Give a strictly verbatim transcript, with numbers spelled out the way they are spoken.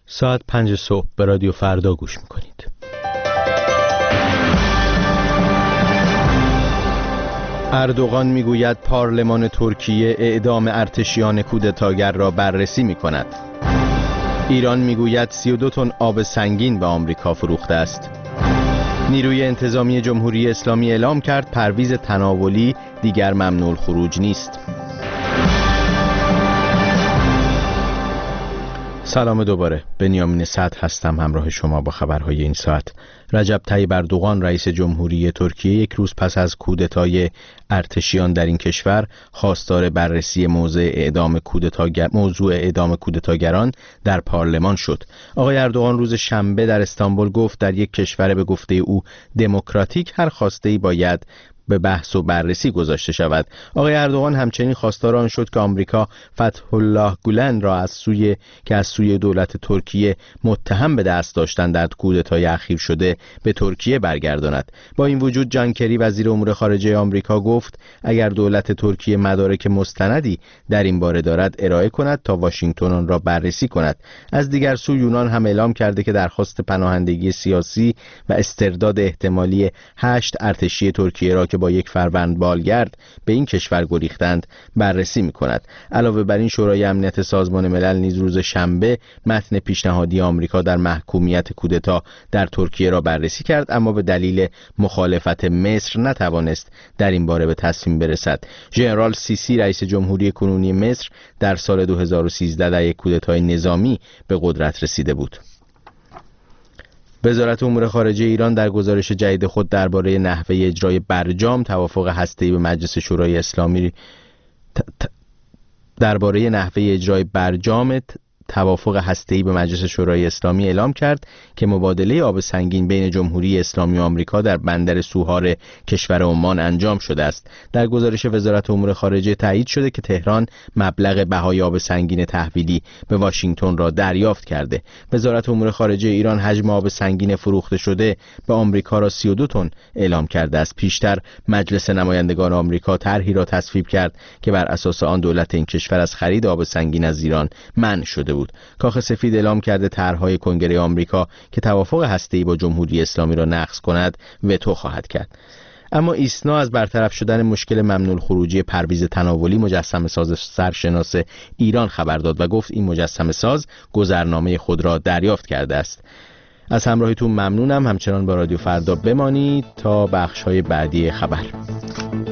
ساعت پنج صبح به رادیو فردا گوش میکنید. اردوغان میگوید پارلمان ترکیه اعدام ارتشیان کودتاگر را بررسی میکند. ایران میگوید سی و دو تن آب سنگین به آمریکا فروخته است. نیروی انتظامی جمهوری اسلامی اعلام کرد پرویز تناولی دیگر ممنوع الخروج نیست. سلام دوباره، بنیامین صدر هستم همراه شما با خبرهای این ساعت. رجب طیب اردوغان رئیس جمهوری ترکیه یک روز پس از کودتای ارتشیان در این کشور خواستار بررسی موضوع اعدام کودتاگر موضوع اعدام کودتاگران در پارلمان شد. آقای اردوغان روز شنبه در استانبول گفت در یک کشور به گفته او دموکراتیک هر خواسته‌ای باید به بحث و بررسی گذاشته شود. آقای اردوغان همچنین خواستار آن شد که آمریکا فتح الله گولن را از سوی که از سوی دولت ترکیه متهم به دست داشتن در کودتای اخیر شده به ترکیه برگرداند. با این وجود جان کری وزیر امور خارجه آمریکا گفت اگر دولت ترکیه مدارک مستندی در این باره دارد ارائه کند تا واشنگتن آن را بررسی کند. از دیگر سو یونان هم اعلام کرده که درخواست پناهندگی سیاسی و استرداد احتمالی هشت ارتشی ترکیه را که با یک فروند بالگرد به این کشور گریختند بررسی می‌کند. علاوه بر این شورای امنیت سازمان ملل نیز روز شنبه متن پیشنهادی آمریکا در محکومیت کودتا در ترکیه را بررسی کرد، اما به دلیل مخالفت مصر نتوانست در این باره به تصمیم برسد. ژنرال سیسی رئیس جمهوری کنونی مصر در سال دو هزار و سیزده در یک کودتای نظامی به قدرت رسیده بود. وزارت امور خارجه ایران در گزارش جدید خود درباره نحوه اجرای برجام توافق هسته‌ای به مجلس شورای اسلامی درباره نحوه اجرای برجام توافق هسته‌ای به مجلس شورای اسلامی اعلام کرد که مبادله آب سنگین بین جمهوری اسلامی و آمریکا در بندر سوهار کشور عمان انجام شده است. در گزارش وزارت امور خارجه تایید شده که تهران مبلغ بهای آب سنگین تحویلی به واشنگتن را دریافت کرده. وزارت امور خارجه ایران حجم آب سنگین فروخته شده به آمریکا را سی و دو تن اعلام کرده است. پیشتر مجلس نمایندگان آمریکا طرحی را تصویب کرد که بر اساس آن دولت این کشور از خرید آب سنگین از ایران منع شده بود. کاخ سفید اعلام کرده طرح‌های کنگره آمریکا که توافق هسته‌ای با جمهوری اسلامی را نقض کند وتو خواهد کرد. اما ایسنا از برطرف شدن مشکل ممنوع الخروجی پرویز تناولی مجسمه ساز سرشناس ایران خبر داد و گفت این مجسمه ساز گذرنامه خود را دریافت کرده است. از همراهیتون ممنونم. همچنان با رادیو فردا بمانید تا بخش‌های بعدی خبر.